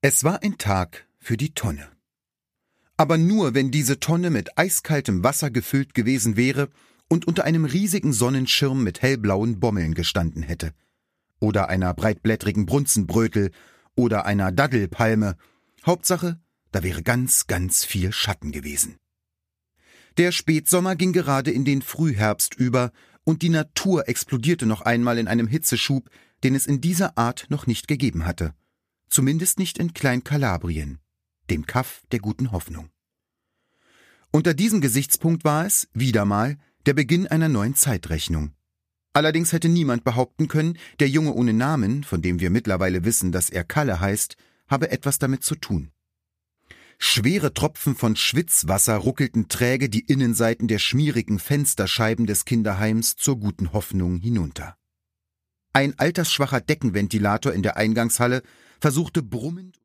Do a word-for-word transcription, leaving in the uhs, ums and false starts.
Es war ein Tag für die Tonne. Aber nur, wenn diese Tonne mit eiskaltem Wasser gefüllt gewesen wäre und unter einem riesigen Sonnenschirm mit hellblauen Bommeln gestanden hätte. Oder einer breitblättrigen Brunzenbrötel oder einer Daddelpalme. Hauptsache, da wäre ganz, ganz viel Schatten gewesen. Der Spätsommer ging gerade in den Frühherbst über und die Natur explodierte noch einmal in einem Hitzeschub, den es in dieser Art noch nicht gegeben hatte. Zumindest nicht in Klein-Kalabrien, dem Kaff der guten Hoffnung. Unter diesem Gesichtspunkt war es, wieder mal, der Beginn einer neuen Zeitrechnung. Allerdings hätte niemand behaupten können, der Junge ohne Namen, von dem wir mittlerweile wissen, dass er Kalle heißt, habe etwas damit zu tun. Schwere Tropfen von Schwitzwasser ruckelten träge die Innenseiten der schmierigen Fensterscheiben des Kinderheims zur guten Hoffnung hinunter. Ein altersschwacher Deckenventilator in der Eingangshalle versuchte brummend